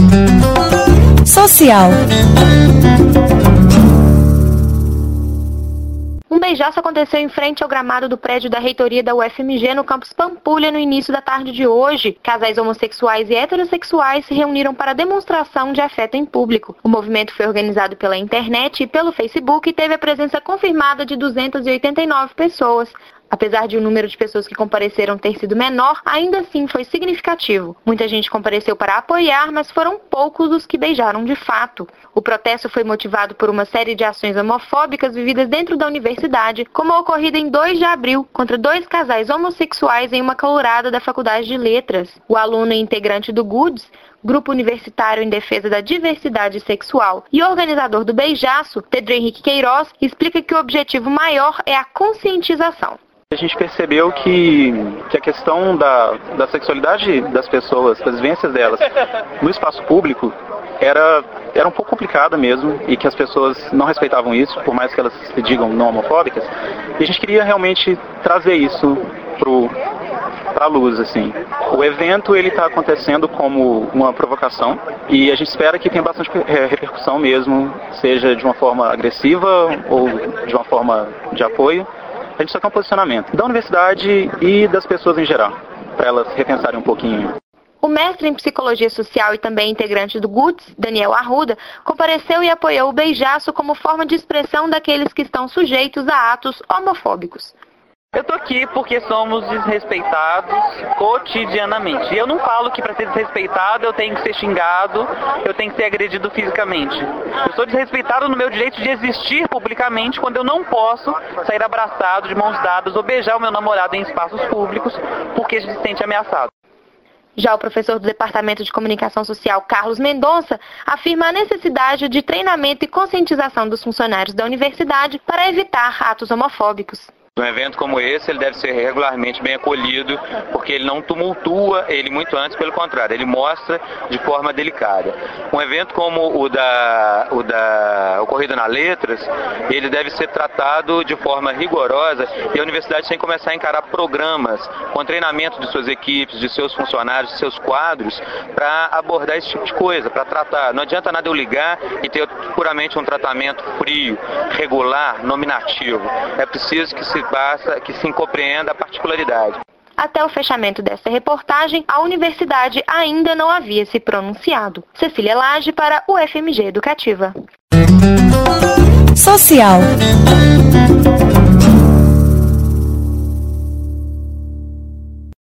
Social. Um beijaço aconteceu em frente ao gramado do prédio da reitoria da UFMG no campus Pampulha no início da tarde de hoje. Casais homossexuais e heterossexuais se reuniram para demonstração de afeto em público. O movimento foi organizado pela internet e pelo Facebook e teve a presença confirmada de 289 pessoas. Apesar de o número de pessoas que compareceram ter sido menor, ainda assim foi significativo. Muita gente compareceu para apoiar, mas foram poucos os que beijaram de fato. O protesto foi motivado por uma série de ações homofóbicas vividas dentro da universidade, como a ocorrida em 2 de abril, contra 2 casais homossexuais em uma calorada da Faculdade de Letras. O aluno e integrante do GUDS, Grupo Universitário em Defesa da Diversidade Sexual, e organizador do beijaço, Pedro Henrique Queiroz, explica que o objetivo maior é a conscientização. A gente percebeu que a questão da sexualidade das pessoas, das vivências delas no espaço público era um pouco complicada mesmo e que as pessoas não respeitavam isso, por mais que elas se digam não homofóbicas. E a gente queria realmente trazer isso para a luz, assim. O evento ele está acontecendo como uma provocação e a gente espera que tenha bastante repercussão mesmo, seja de uma forma agressiva ou de uma forma de apoio. A gente só quer um posicionamento da universidade e das pessoas em geral, para elas repensarem um pouquinho. O mestre em Psicologia Social e também integrante do GUDS, Daniel Arruda, compareceu e apoiou o beijaço como forma de expressão daqueles que estão sujeitos a atos homofóbicos. Eu tô aqui porque somos desrespeitados cotidianamente. E eu não falo que para ser desrespeitado eu tenho que ser xingado, eu tenho que ser agredido fisicamente. Eu sou desrespeitado no meu direito de existir publicamente quando eu não posso sair abraçado, de mãos dadas ou beijar o meu namorado em espaços públicos porque se sente ameaçado. Já o professor do Departamento de Comunicação Social, Carlos Mendonça, afirma a necessidade de treinamento e conscientização dos funcionários da universidade para evitar atos homofóbicos. Um evento como esse, ele deve ser regularmente bem acolhido, porque ele não tumultua ele muito antes, pelo contrário, ele mostra de forma delicada. Um evento como o ocorrido na Letras, ele deve ser tratado de forma rigorosa e a universidade tem que começar a encarar programas com treinamento de suas equipes, de seus funcionários, de seus quadros, para abordar esse tipo de coisa, para tratar. Não adianta nada eu ligar e ter puramente um tratamento frio, regular, nominativo. É preciso que se compreenda a particularidade. Até o fechamento desta reportagem, a universidade ainda não havia se pronunciado. Cecília Lage para o UFMG Educativa. Social.